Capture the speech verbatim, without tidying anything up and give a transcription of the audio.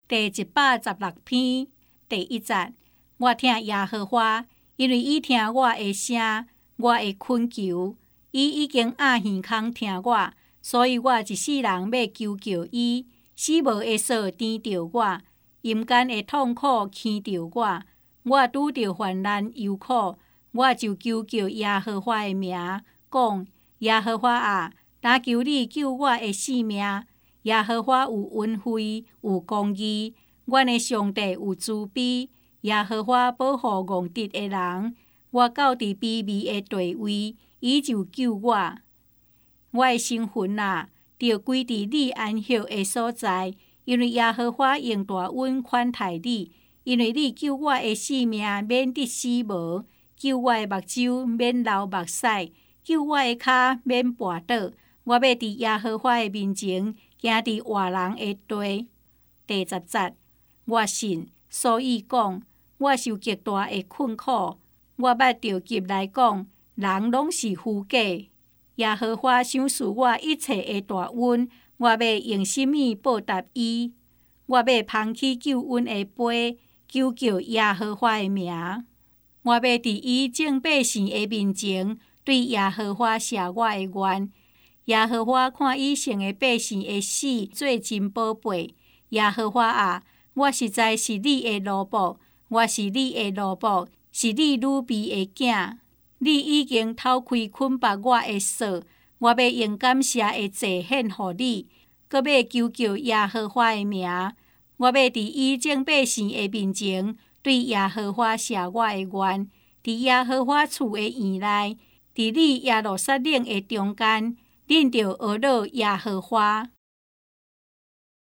第一百十六篇第一節，我聽耶和華，因為伊聽我的聲，我的懇求，伊已經壓耳孔聽我，所以我一世人要求救伊，死無會所甜着我，陰間的痛苦牽着我，我拄着患難憂苦，我就求救耶和華的名，講耶和華啊，但求你救我的性命。耶和華有恩惠，有公義，阮的上帝有慈悲。耶和華保護戇直的人，我到佇卑微的地位，伊就救我。我的身魂啊，着歸佇你安息的所在，因為耶和華用大恩款待你，因為你救我的性命免得死無，救我的目睭免流目屎，救我的骹免絆倒。我要佇耶和華的面前，行佇活人的地。第十節，我信，所以講，我受極大的困苦。我捌着急來講，人攏是虛假。耶和華賞賜我一切的大恩，我要用什麼報答伊？我要捧起救恩的杯，求救耶和華的名。我要佇伊眾百姓的面前，對耶和華寫我的願。耶和華看以色列百姓的死做真寶貝。耶和華啊，我實在是你的奴僕，我是你的奴僕，是你乳味的囝。你已經偷開捆綁我的鎖，我要用感謝的祭獻給你，閣要求救耶和華的名。我要佇以眾百姓的面前，對耶和華寫我的願。佇耶和華厝的院內，佇你耶路撒冷的中間，恁着學樂耶和華。